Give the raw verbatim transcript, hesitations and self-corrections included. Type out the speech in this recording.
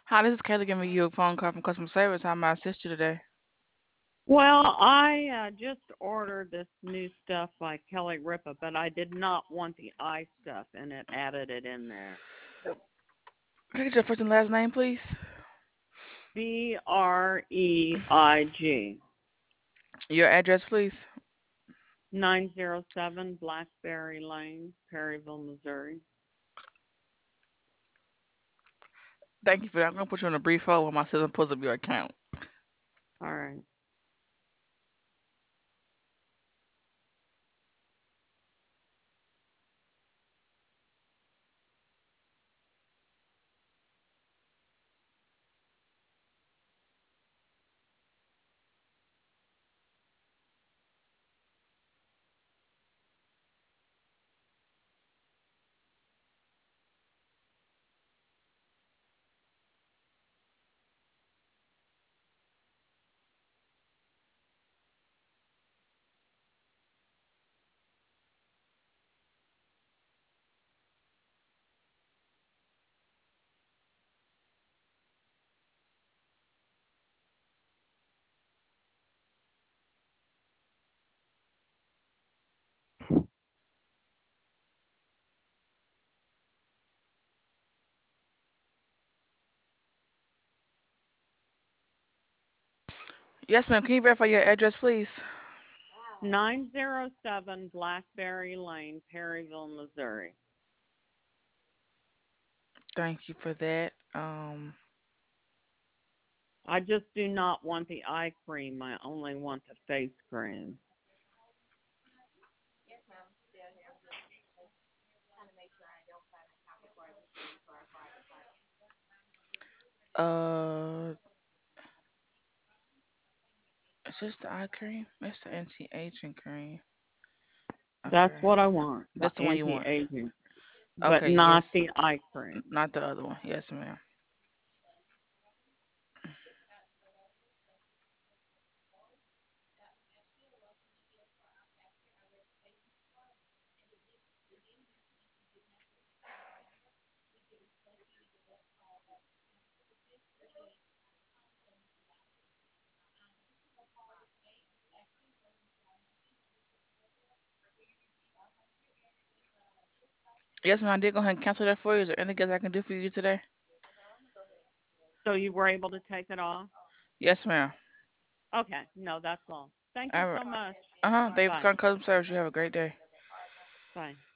Hi, this is Kayla giving you a phone call from customer service. How may I assist you today? Well, I uh, just ordered this new stuff by Kelly Ripa, but I did not want the eye stuff, and it added it in there. Can I get your first and last name, please? B R E I G, Your address, please. nine oh seven Blackberry Lane, Perryville, Missouri. Thank you for that. I'm going to put you on a brief hold while my system pulls up your account. All right. Yes, ma'am. Can you verify your address, please? nine oh seven Blackberry Lane, Perryville, Missouri. Thank you for that. Um, I just do not want the eye cream. I only want the face cream. uh, is this the eye cream? It's the anti-aging cream. That's Okay. what I want, the That's the one you want. anti-aging, but Okay, not yes. the eye cream. Not the other one. Yes, ma'am. Yes, ma'am. I did go ahead and cancel that for you. Is there anything else I can do for you today? So you were able to take it off? Yes, ma'am. Okay. No, that's all. Thank you All right. so much. Uh huh. Thanks for Bye. calling customer service. You have a great day. Bye.